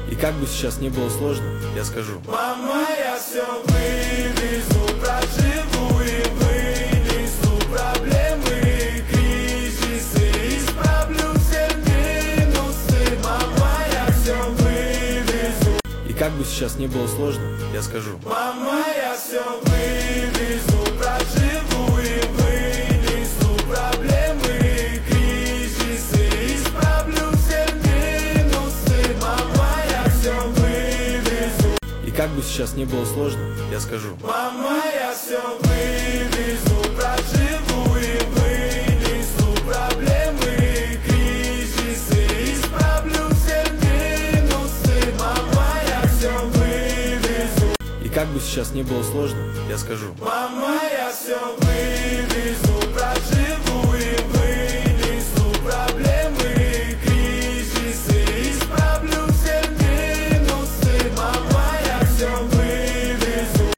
И как бы сейчас не было сложно, я скажу: мама, я все вывезу, проживу и вынесу проблемы, кризисы, исправлю все минусы. Мама, я все вывезу. И как бы сейчас не было сложно, я скажу: мама, я все вывезу, проживу и вынесу проблемы, кризисы, исправлю все минусы. Мама, я все вывезу. И как бы сейчас не было сложно, я скажу: мама, я все вывезу, проживу и вынесу проблемы, кризисы, исправлю все минусы. Мама, я все вывезу. И как бы сейчас не было сложно, я скажу: мама,